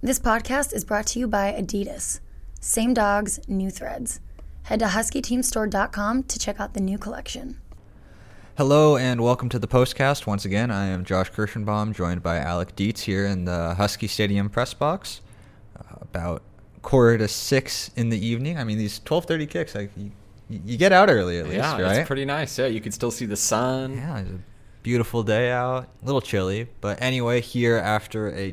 This podcast is brought to you by Adidas. Same dogs, new threads. Head to huskyteamstore.com to check out the new collection. Hello and welcome to the Postcast. Once again, I am Josh Kirschenbaum, joined by Alec Dietz here in the Husky Stadium press box. About 5:45 in the evening. I mean, these 12:30 kicks, you get out early at least, right? Yeah, it's pretty nice. Yeah, you can still see the sun. Yeah, it's a beautiful day out. A little chilly, but anyway, here after a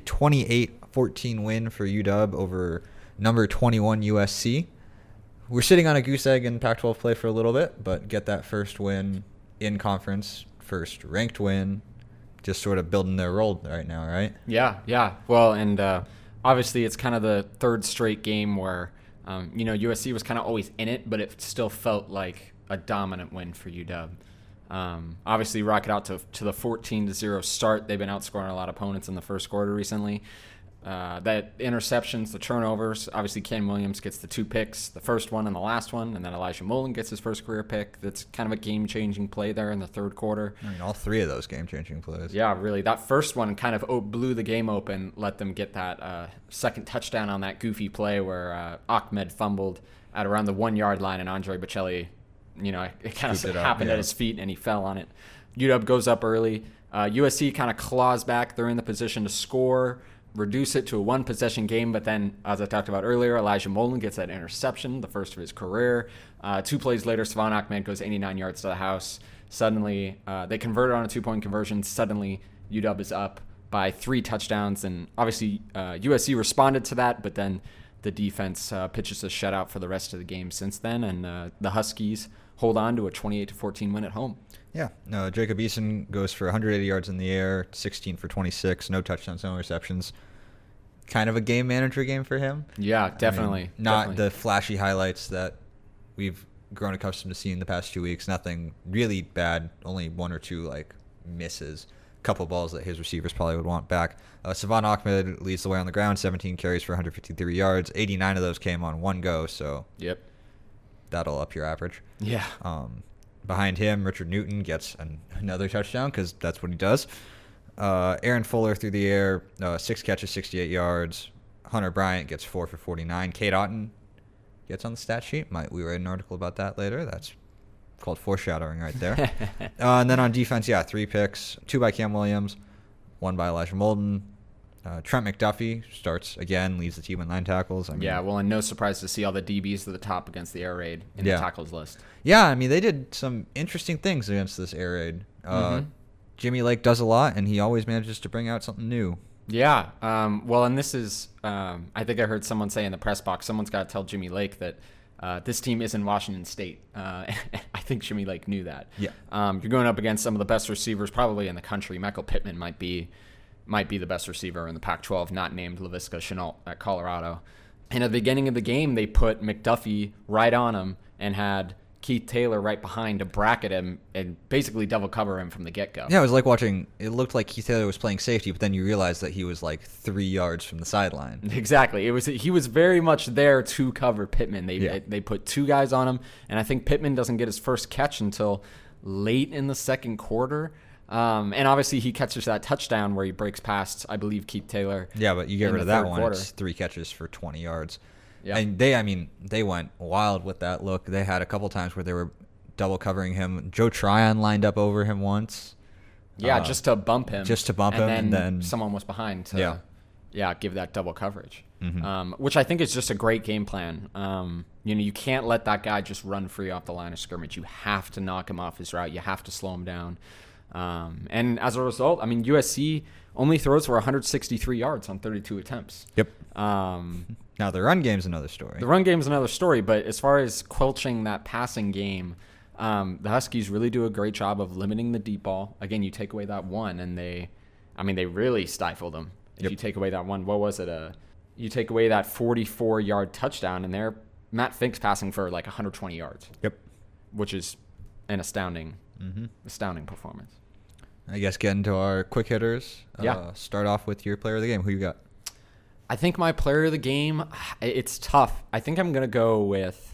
28-14 win for UW over number 21 USC. We're sitting on a goose egg in Pac-12 play for a little bit, but get that first win in conference, first ranked win, just sort of building their role right now, right? Yeah. Well, and obviously it's kind of the third straight game where, USC was kind of always in it, but it still felt like a dominant win for UW. Obviously, rocket out to the 14-0 start. They've been outscoring a lot of opponents in the first quarter recently. That interceptions, the turnovers. Obviously, Ken Williams gets the 2 picks, the first one and the last one, and then Elijah Molden gets his first career pick. That's kind of a game-changing play there in the third quarter. I mean, all 3 of those game-changing plays. Yeah, really. That first one kind of blew the game open, let them get that second touchdown on that goofy play where Ahmed fumbled at around the 1-yard line, and Andre Bocelli, it kind of happened at his feet, and he fell on it. UW goes up early. USC kind of claws back. They're in the position to score, reduce it to a 1-possession game, but then, as I talked about earlier, Elijah Molden gets that interception, the first of his career. 2 plays later, Savon Ahmed goes 89 yards to the house. Suddenly, they converted on a 2-point conversion. Suddenly, UW is up by 3 touchdowns, and obviously USC responded to that, but then the defense pitches a shutout for the rest of the game since then, and the Huskies hold on to a 28-14 win at home. Yeah. No, Jacob Eason goes for 180 yards in the air, 16 for 26, no touchdowns, no receptions. Kind of a game manager game for him. Yeah, definitely. I mean, not the flashy highlights that we've grown accustomed to seeing the past 2 weeks. Nothing really bad, only 1 or 2 misses. A couple balls that his receivers probably would want back. Savon Ahmed leads the way on the ground, 17 carries for 153 yards. 89 of those came on 1 go, so yep, that'll up your average. Yeah. Behind him, Richard Newton gets another touchdown because that's what he does. Aaron Fuller through the air, 6 catches, 68 yards. Hunter Bryant gets 4 for 49. Kate Otten gets on the stat sheet. We write an article about that later. That's called foreshadowing right there. And then on defense, 3 picks, 2 by Cam Williams, 1 by Elijah Molden. Trent McDuffie starts again, leads the team with 9 tackles. And no surprise to see all the DBs to the top against the air raid in the tackles list. Yeah, I mean, they did some interesting things against this air raid. Jimmy Lake does a lot, and he always manages to bring out something new. Yeah. And this is, I think I heard someone say in the press box, someone's got to tell Jimmy Lake that this team is in Washington State. I think Jimmy Lake knew that. Yeah. You're going up against some of the best receivers probably in the country. Michael Pittman might be the best receiver in the Pac-12, not named Laviska Shenault at Colorado. And at the beginning of the game, they put McDuffie right on him and had Keith Taylor right behind to bracket him and basically double cover him from the get-go. Yeah, it looked like Keith Taylor was playing safety, but then you realize that he was 3 yards from the sideline. Exactly. He was very much there to cover Pittman. They put 2 guys on him, and I think Pittman doesn't get his first catch until late in the second quarter. And obviously he catches that touchdown where he breaks past, I believe, Keith Taylor. Yeah, but you get rid of that one. It's 3 catches for 20 yards. Yeah. And they went wild with that look. They had a couple times where they were double covering him. Joe Tryon lined up over him once. Yeah, just to bump him. And then someone was behind to give that double coverage. Mm-hmm. Which I think is just a great game plan. You can't let that guy just run free off the line of scrimmage. You have to knock him off his route. You have to slow him down. And as a result, USC only throws for 163 yards on 32 attempts. Yep. Now, the run game's another story. But as far as quelching that passing game, the Huskies really do a great job of limiting the deep ball. Again, you take away that one, and they really stifled them. If you take away that one, what was it? You take away that 44-yard touchdown, and they're Matt Fink's passing for 120 yards. Yep. Which is an astounding performance. I guess get into our quick hitters. Start off with your player of the game. Who you got? I think my player of the game, it's tough. I think I'm gonna go with.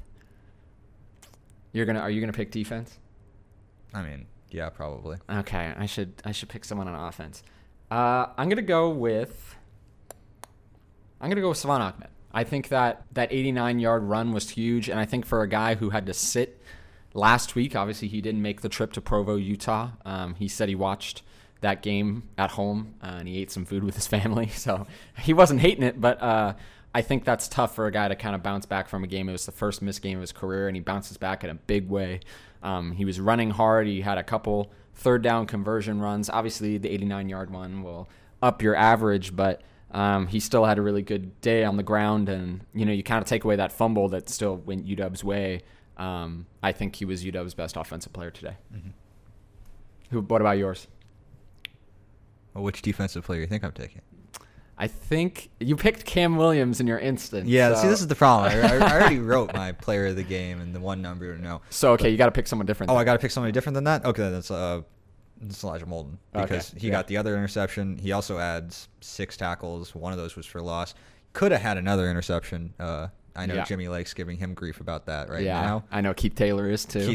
Are you gonna pick defense? Yeah, probably. Okay, I should pick someone on offense. I'm gonna go with. I'm going to go with Savon Ahmed. I think that 89-yard run was huge, and I think for a guy who had to sit last week, obviously he didn't make the trip to Provo, Utah. He said he watched that game at home, and he ate some food with his family, so he wasn't hating it, but I think that's tough for a guy to kind of bounce back from a game. It was the first missed game of his career, and he bounces back in a big way. He was running hard. He had a couple third down conversion runs. Obviously, the 89-yard one will up your average, but he still had a really good day on the ground, and you kind of take away that fumble that still went UW's way. I think he was UW's best offensive player today. Mm-hmm. What about yours? Well, which defensive player do you think I'm taking? I think you picked Cam Williams in your instant. Yeah, so. See, this is the problem. I already wrote my player of the game and the one number to know. So, okay, you got to pick someone different. I got to pick somebody different than that? Okay, that's Elijah Molden, because he got the other interception. He also adds 6 tackles. One of those was for loss. Could have had another interception. I know Jimmy Lake's giving him grief about that now. Yeah, I know Keith Taylor is too.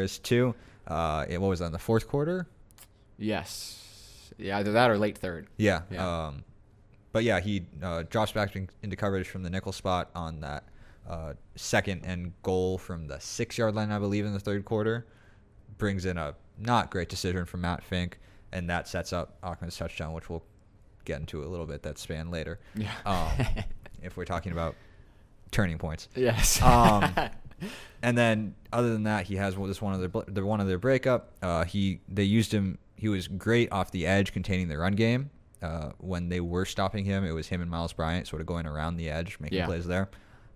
What was that, in the fourth quarter? Yes. Yeah, either that or late third. Yeah. But yeah, he drops back into coverage from the nickel spot on that second and goal from the 6-yard line, I believe, in the third quarter. Brings in a not great decision from Matt Fink, and that sets up Ahmed's touchdown, which we'll get into a little bit, that span later. Yeah. If we're talking about turning points. Yes. And then other than that, he has one of their breakup. They used him. He was great off the edge containing the run game. When they were stopping him, it was him and Miles Bryant sort of going around the edge, making plays there.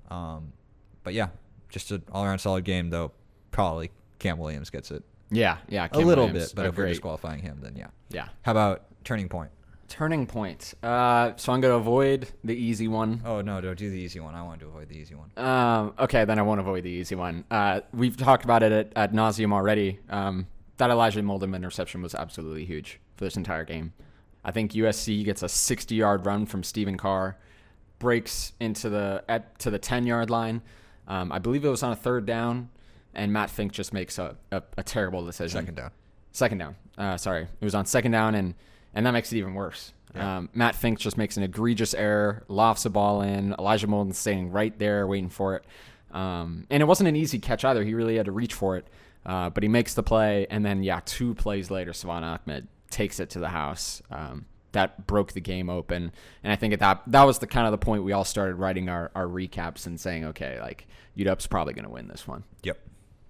But yeah, just an all-around solid game, though. Probably Cam Williams gets it. Yeah. Cam a little Williams, bit, but if we're disqualifying him, then yeah. Yeah. How about turning point? Turning point. So I'm going to avoid the easy one. Oh, no, don't do the easy one. I want to avoid the easy one. Okay, then I won't avoid the easy one. We've talked about it at nauseum already. That Elijah Molden interception was absolutely huge for this entire game. I think USC gets a 60-yard run from Stephen Carr, breaks into the 10-yard line. I believe it was on a third down, and Matt Fink just makes a terrible decision. Second down. Sorry. It was on second down, and that makes it even worse. Yeah. Matt Fink just makes an egregious error, lofts the ball in. Elijah Molden staying right there waiting for it. And it wasn't an easy catch either. He really had to reach for it. But he makes the play, and then, 2 plays later, Savon Ahmed takes it to the house. That broke the game open. And I think that was the kind of the point we all started writing our recaps and saying, okay, like, UW's probably going to win this one. Yep.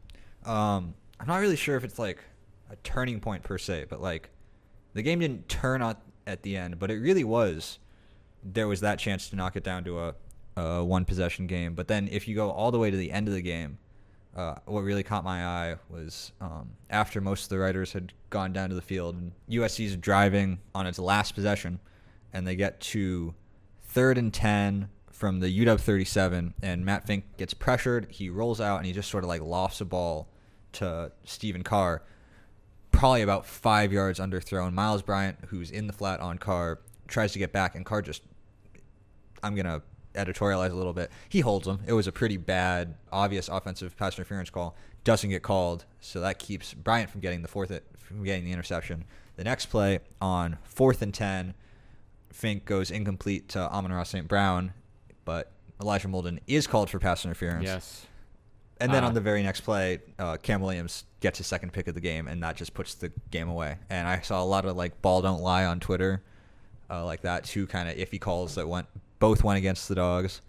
I'm not really sure if it's like a turning point per se, but like the game didn't turn on at the end, but it really was. There was that chance to knock it down to a one-possession game. But then if you go all the way to the end of the game, what really caught my eye was after most of the writers had gone down to the field, and USC's driving on its last possession, and they get to 3rd and 10 from the UW 37, and Matt Fink gets pressured. He rolls out, and he just sort of like lofts a ball to Stephen Carr, probably about 5 yards underthrown. Miles Bryant, who's in the flat on Carr, tries to get back, and Carr just, I'm going to editorialize a little bit, he holds him. It was a pretty bad, obvious offensive pass interference call. Doesn't get called, so that keeps Bryant from getting the interception. The next play on 4th and 10, Fink goes incomplete to Amon-Ra St. Brown, but Elijah Molden is called for pass interference. Yes. And then on the very next play, Cam Williams gets his second pick of the game, and that just puts the game away. And I saw a lot of like ball don't lie on Twitter, like that, 2 kind of iffy calls that both went against the Dogs.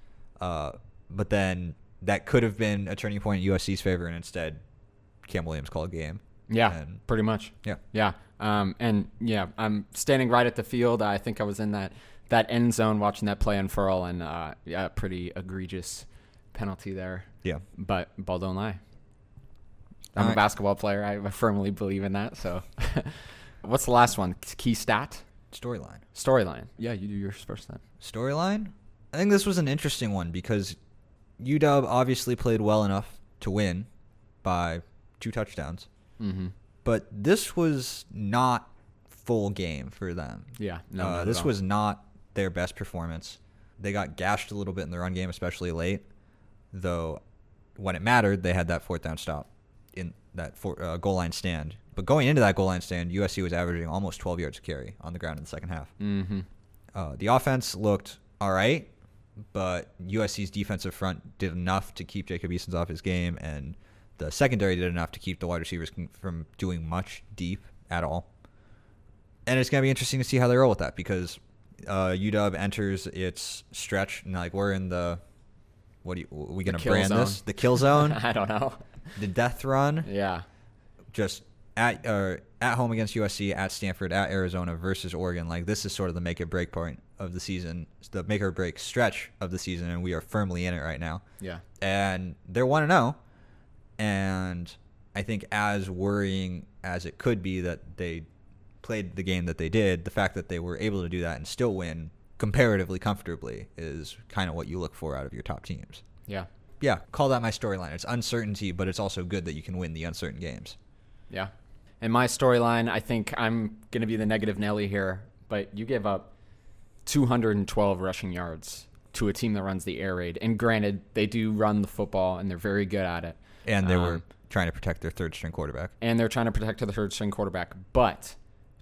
But then that could have been a turning point in USC's favor, and instead Cam Williams called game. Yeah, pretty much. Yeah. Yeah. I'm standing right at the field. I think I was in that end zone watching that play unfurl, and pretty egregious penalty there. Yeah. But ball don't lie. I'm a basketball player. I firmly believe in that. So what's the last one? Key stat? Storyline. Yeah, you do yours first then. Storyline? I think this was an interesting one because UW obviously played well enough to win by 2 touchdowns. Mm-hmm. But this was not full game for them. Yeah. No, this was not their best performance. They got gashed a little bit in the run game, especially late. Though when it mattered, they had that 4th down stop in that goal line stand. But going into that goal line stand, USC was averaging almost 12 yards a carry on the ground in the second half. Mm-hmm. The offense looked all right, but USC's defensive front did enough to keep Jacob Easons off his game, and the secondary did enough to keep the wide receivers from doing much deep at all. And it's going to be interesting to see how they roll with that, because UW enters its stretch, and like we're in the, are we going to brand zone. this? The kill zone? I don't know. The death run? Yeah. Just at home against USC, at Stanford, at Arizona versus Oregon. Like, this is sort of the make or break point of the season, the make or break stretch of the season, and we are firmly in it right now. Yeah. And they're 1-0, and I think as worrying as it could be that they played the game that they did, the fact that they were able to do that and still win comparatively comfortably is kind of what you look for out of your top teams. Yeah. Yeah, call that my storyline. It's uncertainty, but it's also good that you can win the uncertain games. Yeah. And my storyline, I think I'm going to be the negative Nelly here, but you give up 212 rushing yards to a team that runs the air raid. And granted, they do run the football, and they're very good at it. And they were trying to protect their third-string quarterback. And they're trying to protect their third-string quarterback. But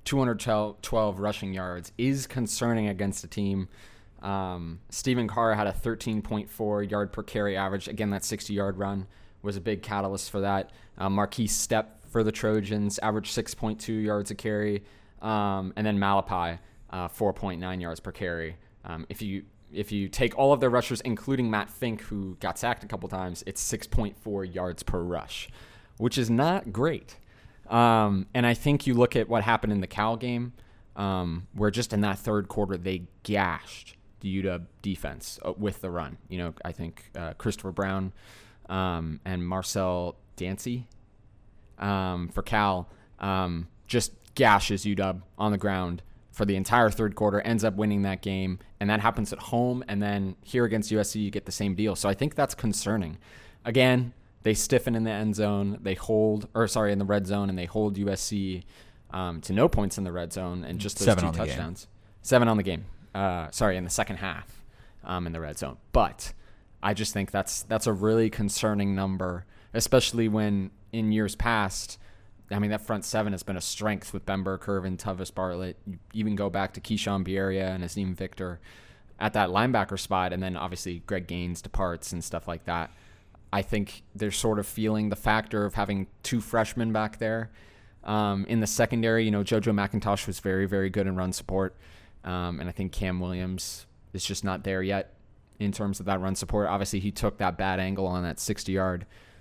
212 rushing yards is concerning against a team. Stephen Carr had a 13.4 yard per carry average. Again, that 60-yard run was a big catalyst for that. Marquise Stepp for the Trojans averaged 6.2 yards a carry. And then Malapai, 4.9 yards per carry. If you take all of their rushers, including Matt Fink, who got sacked a couple times, it's 6.4 yards per rush, which is not great. And I think you look at what happened in the Cal game, where just in that third quarter they gashed the UW defense with the run. You know, I think Christopher Brown and Marcel Dancy for Cal just gashes UW on the ground for the entire third quarter, ends up winning that game, and that happens at home, and then here against USC you get the same deal. So I think that's concerning. Again, they stiffen in the end zone, in the red zone, and they hold USC to no points in the red zone and just those 7 two on the touchdowns. Game. 7 on the game. In the second half in the red zone. But I just think that's a really concerning number, especially when in years past, I mean, that front seven has been a strength with Ben Burke, and Tavis Bartlett. You even go back to Keyshawn Bierria and Azim Victor at that linebacker spot, and then obviously Greg Gaines departs and stuff like that. I think they're sort of feeling the factor of having two freshmen back there. In the secondary, you know, JoJo McIntosh was very, very good in run support. And I think Cam Williams is just not there yet in terms of that run support. Obviously, he took that bad angle on that 60-yard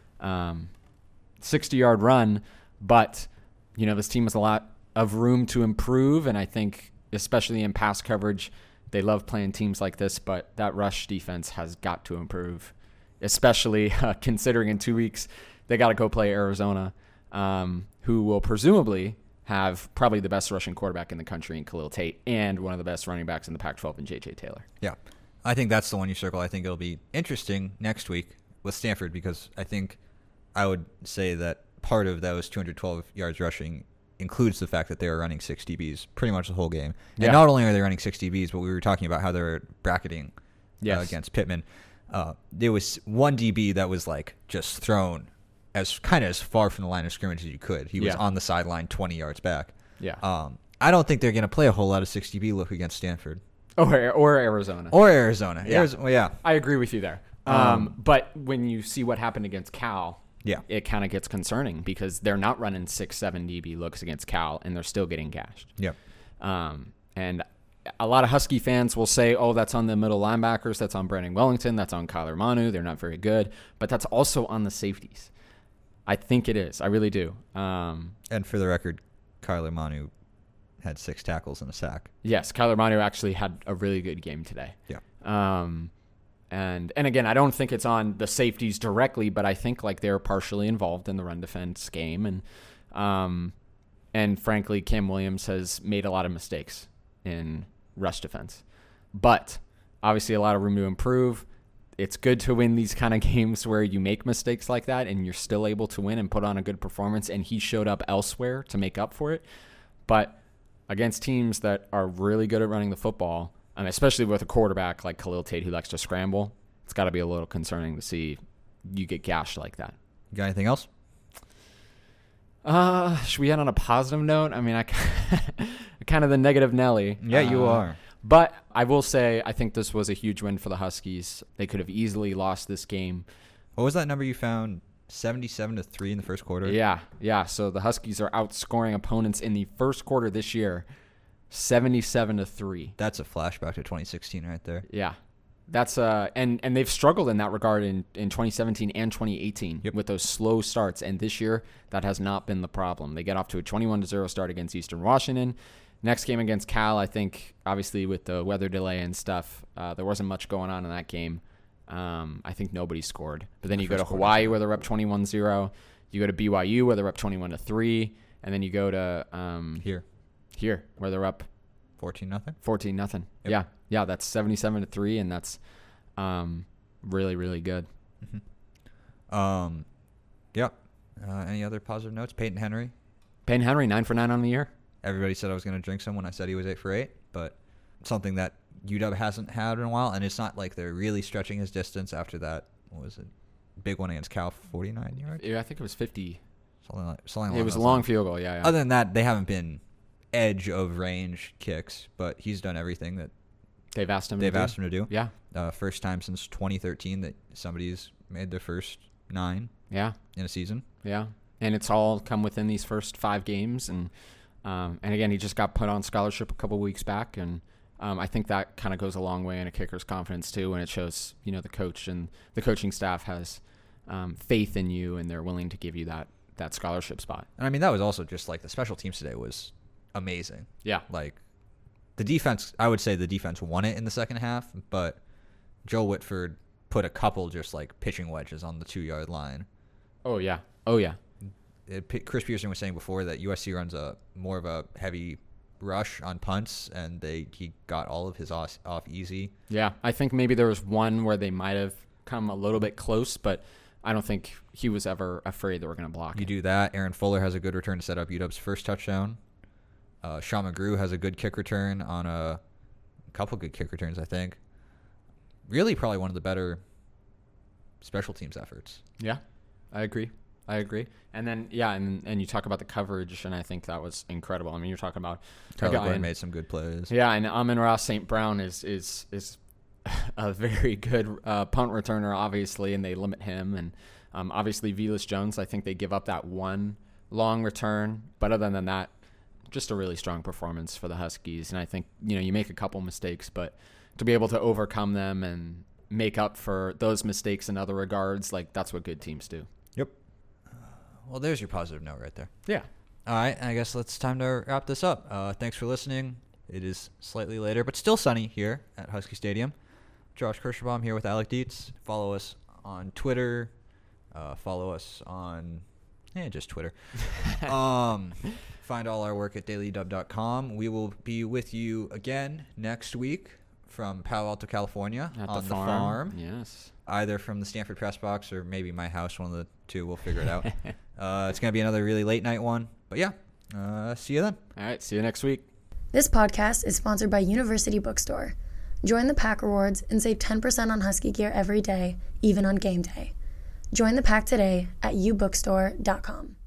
run. But, you know, this team has a lot of room to improve. And I think, especially in pass coverage, they love playing teams like this. But that rush defense has got to improve, especially considering in 2 weeks they got to go play Arizona, who will presumably have probably the best rushing quarterback in the country in Khalil Tate and one of the best running backs in the Pac-12 in J.J. Taylor. Yeah, I think that's the one you circle. I think it'll be interesting next week with Stanford, because I think I would say that part of those 212 yards rushing includes the fact that they were running 6 DBs pretty much the whole game. And not only are they running 6 DBs, but we were talking about how they're bracketing against Pittman. There was one DB that was like just thrown as far from the line of scrimmage as you could. He was on the sideline 20 yards back. Yeah. I don't think they're going to play a whole lot of 6 DB look against Stanford. Or Arizona. Or Arizona. Yeah. I agree with you there. But when you see what happened against Cal, it kind of gets concerning, because they're not running 6-7 DB looks against Cal, and they're still getting gashed. Yep. And a lot of Husky fans will say, oh, that's on the middle linebackers, that's on Brandon Wellington, that's on Kyler Manu, they're not very good. But that's also on the safeties. I think it is. I really do. And for the record, Kyler Manu had 6 tackles and a sack. Yes, Kyler Manu actually had a really good game today. Yeah. And again, I don't think it's on the safeties directly, but I think like they're partially involved in the run defense game. And frankly, Cam Williams has made a lot of mistakes in rush defense. But obviously a lot of room to improve. It's good to win these kind of games where you make mistakes like that and you're still able to win and put on a good performance, and he showed up elsewhere to make up for it. But against teams that are really good at running the football, and especially with a quarterback like Khalil Tate who likes to scramble, it's got to be a little concerning to see you get gashed like that. You got anything else? Should we end on a positive note? I mean, I kind of the negative Nelly. Yeah, you are. But I will say, I think this was a huge win for the Huskies. They could have easily lost this game. What was that number you found? 77-3 in the first quarter? Yeah. So the Huskies are outscoring opponents in the first quarter this year, 77-3. That's a flashback to 2016 right there. Yeah. That's and they've struggled in that regard in 2017 and 2018 with those slow starts. And this year, that has not been the problem. They get off to a 21-0 start against Eastern Washington. Next game against Cal, I think, obviously with the weather delay and stuff, there wasn't much going on in that game. I think nobody scored. But then you go to Hawaii where they're up 21-0. You go to BYU where they're up 21-3. And then you go to here where they're up 14-0. 14-0. Yep. Yeah, that's 77-3, and that's really, really good. Mm-hmm. Yeah. Any other positive notes? Peyton Henry. 9 for 9 on the year. Everybody said I was going to drink some when I said he was 8 for 8, but something that UW hasn't had in a while, and it's not like they're really stretching his distance after that. What was it? Big one against Cal, 49 yards? Yeah, I think it was 50. Something it was a long field goal, yeah. Other than that, they haven't been edge of range kicks, but he's done everything that they've asked him to do. Yeah. First time since 2013 that somebody's made their first 9 in a season. Yeah. And it's all come within these first 5 games. And again, he just got put on scholarship a couple weeks back. And I think that kind of goes a long way in a kicker's confidence too. And it shows, the coach and the coaching staff has faith in you, and they're willing to give you that scholarship spot. And I mean, that was also just like the special teams today was amazing. Yeah. Like the defense, I would say the defense won it in the second half, but Joe Whitford put a couple just like pitching wedges on the 2-yard line. Oh, yeah. Chris Pearson was saying before that USC runs more of a heavy rush on punts, and he got all of his off easy. Yeah, I think maybe there was one where they might have come a little bit close, but I don't think he was ever afraid they were going to block. You do that. Aaron Fuller has a good return to set up UW's first touchdown. Sean McGrew has a good kick return on a couple good kick returns, I think. Really probably one of the better special teams efforts. Yeah, I agree. And then, and you talk about the coverage, and I think that was incredible. I mean, you're talking about Tyler Gordon made some good plays. Yeah, and Amon-Ra St. Brown is a very good punt returner, obviously, and they limit him. And obviously, Velas Jones, I think they give up that one long return. But other than that, just a really strong performance for the Huskies. And I think, you make a couple mistakes, but to be able to overcome them and make up for those mistakes in other regards, like that's what good teams do. Yep. Well, there's your positive note right there. Yeah. All right, I guess it's time to wrap this up. Thanks for listening. It is slightly later, but still sunny here at Husky Stadium. Josh Kirschbaum here with Alec Dietz. Follow us on Twitter. Follow us on just Twitter. Find all our work at dailydub.com. We will be with you again next week from Palo Alto, California. At on the farm. Yes. Either from the Stanford Press Box or maybe my house, one of the two. We'll figure it out. It's going to be another really late night one. But see you then. All right, see you next week. This podcast is sponsored by University Bookstore. Join the Pack Rewards and save 10% on Husky gear every day, even on game day. Join the pack today at ubookstore.com.